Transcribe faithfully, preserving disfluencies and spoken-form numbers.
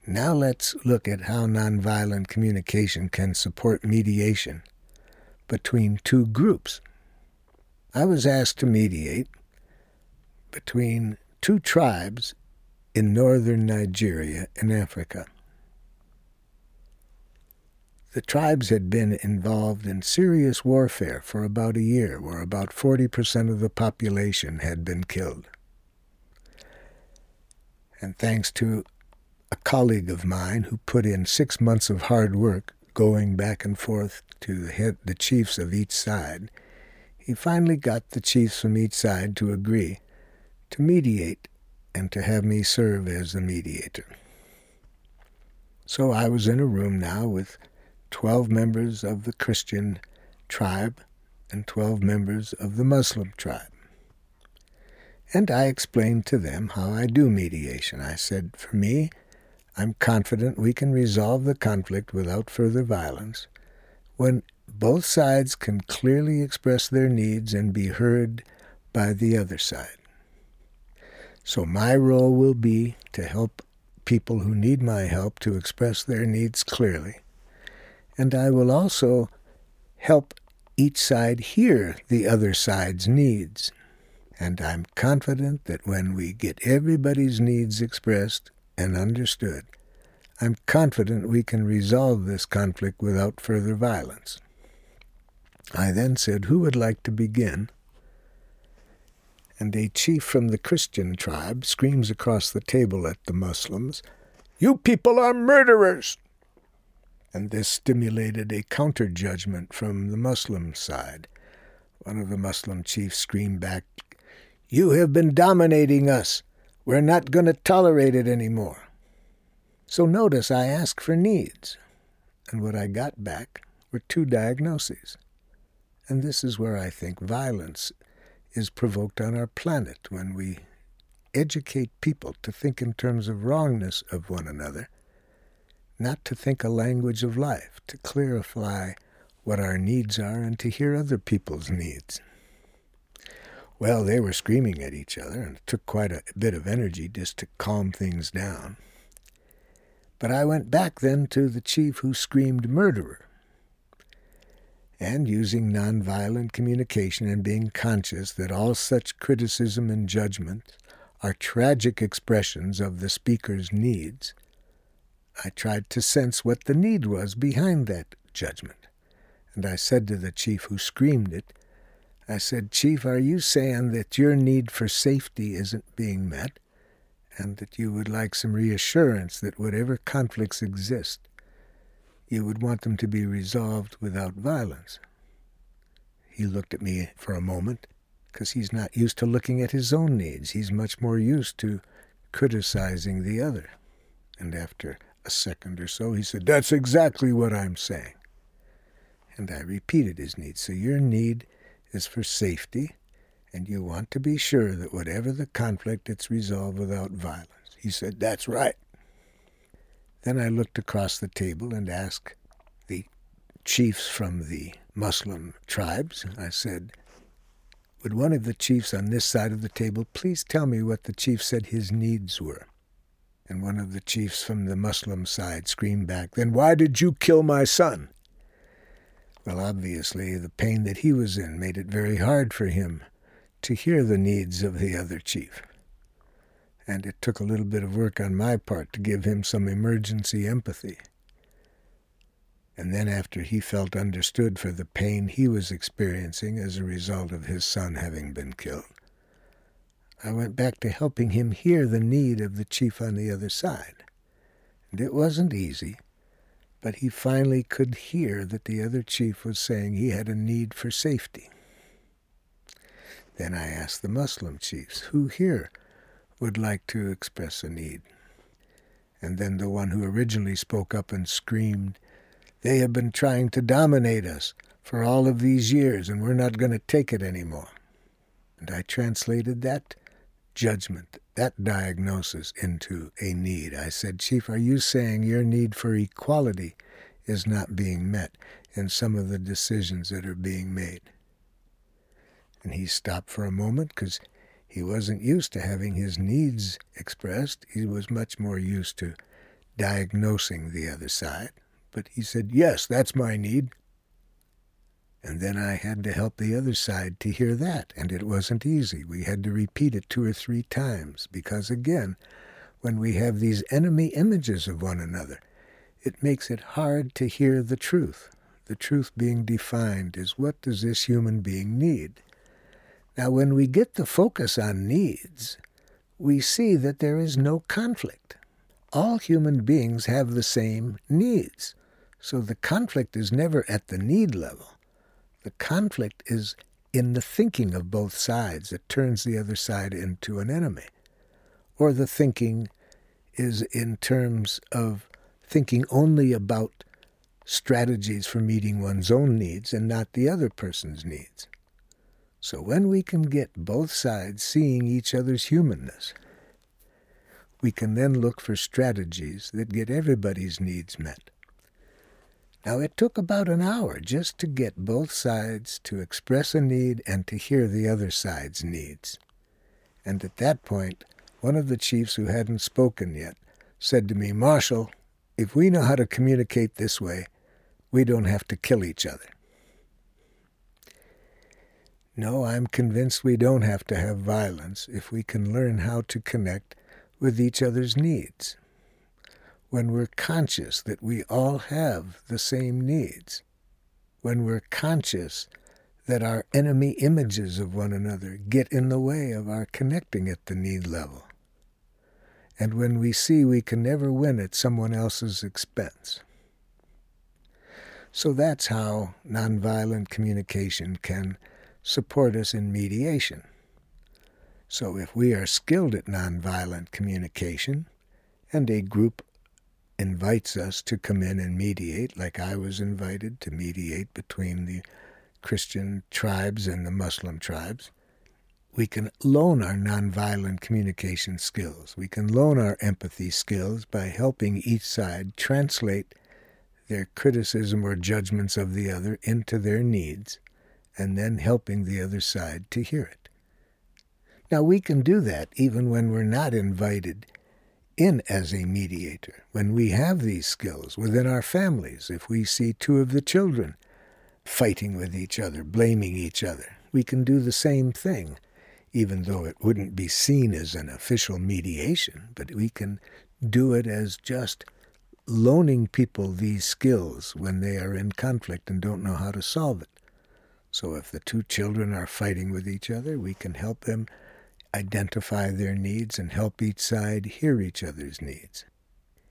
Now let's look at how nonviolent communication can support mediation between two groups. I was asked to mediate between two tribes in northern Nigeria in Africa. The tribes had been involved in serious warfare for about a year, where about forty percent of the population had been killed. And thanks to a colleague of mine who put in six months of hard work going back and forth to the, head, the chiefs of each side, he finally got the chiefs from each side to agree to mediate and to have me serve as the mediator. So I was in a room now with twelve members of the Christian tribe and twelve members of the Muslim tribe. And I explained to them how I do mediation. I said, for me, I'm confident we can resolve the conflict without further violence when both sides can clearly express their needs and be heard by the other side. So my role will be to help people who need my help to express their needs clearly. And I will also help each side hear the other side's needs. And I'm confident that when we get everybody's needs expressed and understood, I'm confident we can resolve this conflict without further violence. I then said, who would like to begin? And a chief from the Christian tribe screams across the table at the Muslims, "You people are murderers!" And this stimulated a counter-judgment from the Muslim side. One of the Muslim chiefs screamed back, "You have been dominating us. We're not going to tolerate it anymore." So notice I asked for needs, and what I got back were two diagnoses. And this is where I think violence is provoked on our planet, when we educate people to think in terms of wrongness of one another, not to think a language of life, to clarify what our needs are and to hear other people's needs. Well, they were screaming at each other, and it took quite a bit of energy just to calm things down. But I went back then to the chief who screamed murderer. And using nonviolent communication and being conscious that all such criticism and judgment are tragic expressions of the speaker's needs, I tried to sense what the need was behind that judgment. And I said to the chief who screamed it, I said, "Chief, are you saying that your need for safety isn't being met, and that you would like some reassurance that whatever conflicts exist, you would want them to be resolved without violence?" He looked at me for a moment, because he's not used to looking at his own needs. He's much more used to criticizing the other. And after a second or so, he said, "That's exactly what I'm saying." And I repeated his need. So your need is for safety, and you want to be sure that whatever the conflict, it's resolved without violence. He said, "That's right." Then I looked across the table and asked the chiefs from the Muslim tribes, I said, "Would one of the chiefs on this side of the table please tell me what the chief said his needs were?" And one of the chiefs from the Muslim side screamed back, "Then why did you kill my son?" Well, obviously, the pain that he was in made it very hard for him to hear the needs of the other chief. And it took a little bit of work on my part to give him some emergency empathy. And then after he felt understood for the pain he was experiencing as a result of his son having been killed, I went back to helping him hear the need of the chief on the other side. And it wasn't easy, but he finally could hear that the other chief was saying he had a need for safety. Then I asked the Muslim chiefs, who here would like to express a need? And then the one who originally spoke up and screamed, "They have been trying to dominate us for all of these years, and we're not going to take it anymore." And I translated that judgment, that diagnosis, into a need. I said, "Chief, are you saying your need for equality is not being met in some of the decisions that are being made?" And he stopped for a moment because he wasn't used to having his needs expressed. He was much more used to diagnosing the other side, but he said, yes, that's my need. And then I had to help the other side to hear that, and it wasn't easy. We had to repeat it two or three times, because again, when we have these enemy images of one another, it makes it hard to hear the truth. The truth being defined is, what does this human being need? Now, when we get the focus on needs, we see that there is no conflict. All human beings have the same needs. So the conflict is never at the need level. The conflict is in the thinking of both sides that turns the other side into an enemy. Or the thinking is in terms of thinking only about strategies for meeting one's own needs and not the other person's needs. So when we can get both sides seeing each other's humanness, we can then look for strategies that get everybody's needs met. Now, it took about an hour just to get both sides to express a need and to hear the other side's needs. And at that point, one of the chiefs who hadn't spoken yet said to me, Marshal, if we know how to communicate this way, we don't have to kill each other. No, I'm convinced we don't have to have violence if we can learn how to connect with each other's needs. When we're conscious that we all have the same needs, when we're conscious that our enemy images of one another get in the way of our connecting at the need level, and when we see we can never win at someone else's expense. So that's how nonviolent communication can support us in mediation. So if we are skilled at nonviolent communication, and a group invites us to come in and mediate, like I was invited to mediate between the Christian tribes and the Muslim tribes, we can loan our nonviolent communication skills. We can loan our empathy skills by helping each side translate their criticism or judgments of the other into their needs, and then helping the other side to hear it. Now, we can do that even when we're not invited in as a mediator. When we have these skills within our families, if we see two of the children fighting with each other, blaming each other, we can do the same thing, even though it wouldn't be seen as an official mediation, but we can do it as just loaning people these skills when they are in conflict and don't know how to solve it. So if the two children are fighting with each other, we can help them identify their needs and help each side hear each other's needs.